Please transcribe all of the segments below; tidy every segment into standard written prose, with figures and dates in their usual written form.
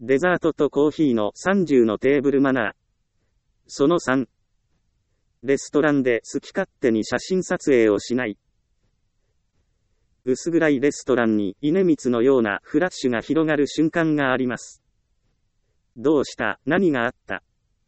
デザートとコーヒーの30のテーブルマナー。その3。レストランで好き勝手に写真撮影をしない。薄暗いレストランに稲光のようなフラッシュが広がる瞬間があります。どうした？何があった？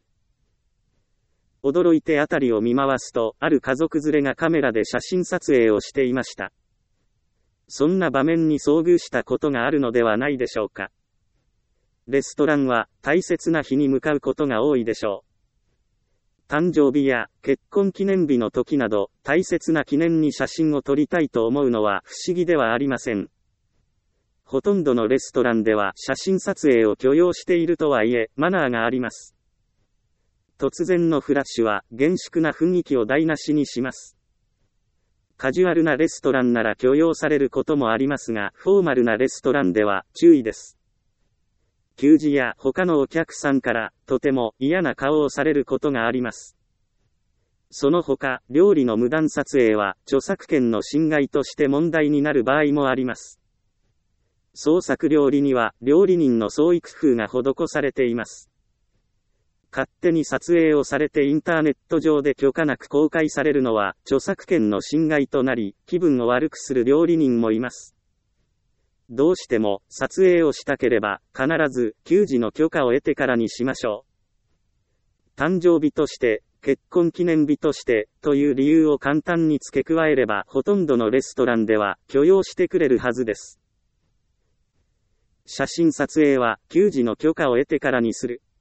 驚いてあたりを見回すと、ある家族連れがカメラで写真撮影をしていました。そんな場面に遭遇したことがあるのではないでしょうか。レストランは大切な日に向かうことが多いでしょう。誕生日や結婚記念日の時など、大切な記念に写真を撮りたいと思うのは不思議ではありません。ほとんどのレストランでは写真撮影を許容しているとはいえ、マナーがあります。突然のフラッシュは厳粛な雰囲気を台無しにします。カジュアルなレストランなら許容されることもありますが、フォーマルなレストランでは注意です。給仕や他のお客さんからとても嫌な顔をされることがあります。その他、料理の無断撮影は著作権の侵害として問題になる場合もあります。創作料理には料理人の創意工夫が施されています。勝手に撮影をされてインターネット上で許可なく公開されるのは著作権の侵害となり、気分を悪くする料理人もいます。どうしても撮影をしたければ必ず給仕の許可を得てからにしましょう。誕生日として、結婚記念日としてという理由を簡単に付け加えればほとんどのレストランでは許容してくれるはずです。写真撮影は給仕の許可を得てからにする。